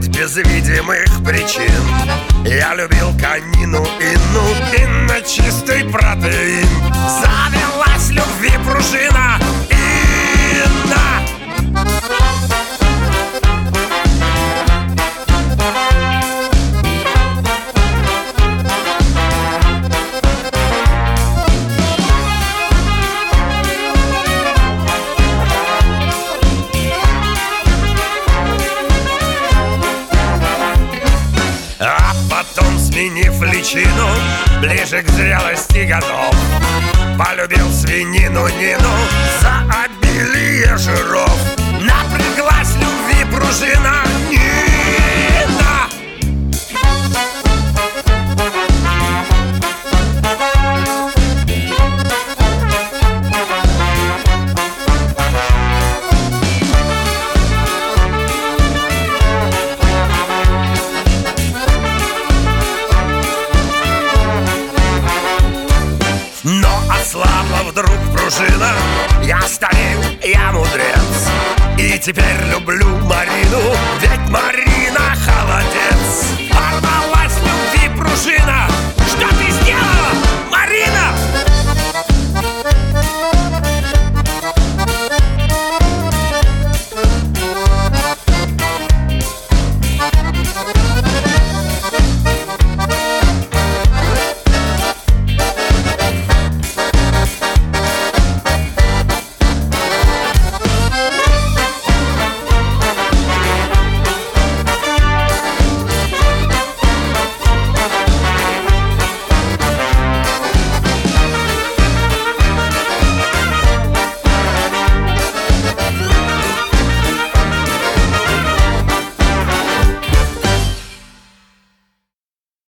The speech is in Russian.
хоть без видимых причин. Я любил конину Инну, Инна чистый протеин. Завелась любви пружина, Инна. А потом, сменив личину, ближе к зрелости годов, полюбил свинину Нину за обилие жиров. Напряглась любви пружина, Нина. Но ослабла вдруг пружина, я старею, я мудрец, и теперь люблю Марину, ведь Марина холодец.